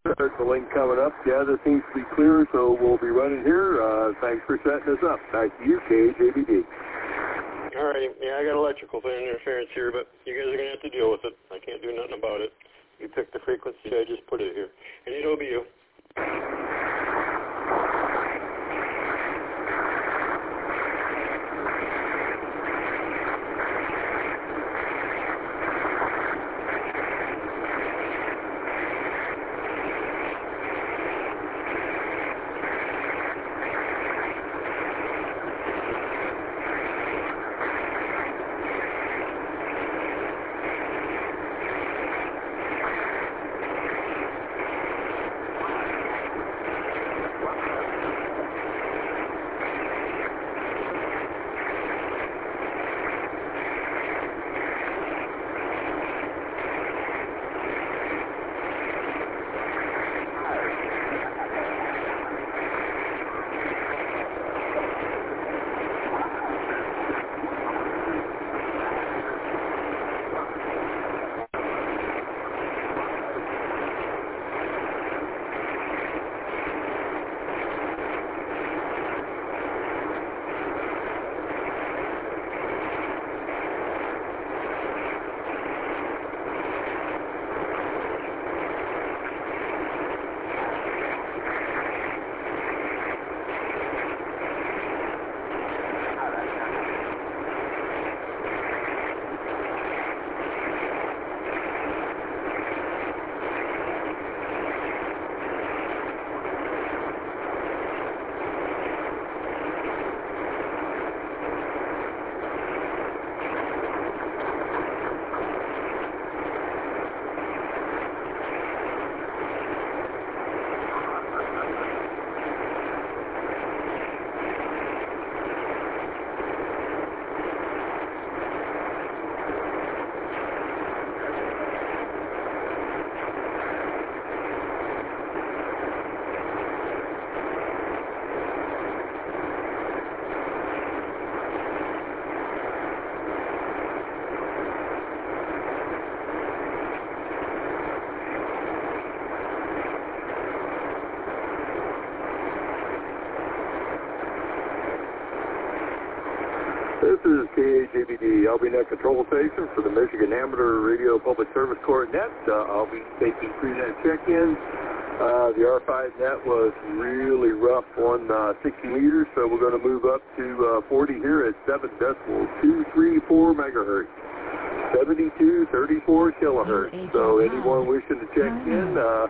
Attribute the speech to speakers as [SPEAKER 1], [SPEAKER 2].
[SPEAKER 1] There's the link coming up. Yeah, this seems to be clear, so we'll be running here. Thanks for setting us up. Back to you, KJBD.
[SPEAKER 2] All right. Yeah, I got electrical interference here, but you guys are going to have to deal with it. I can't do nothing about it. You picked the frequency, I just put it here. And it'll be you.
[SPEAKER 1] This is KAJBD, LBNet Control Station for the Michigan Amateur Radio Public Service Corps net. I'll be taking pre-net check-ins. The R5 net was really rough on 60 meters, so we're going to move up to 40 here at 7 decibels, 234 megahertz, 7234 kilohertz. So anyone wishing to check in,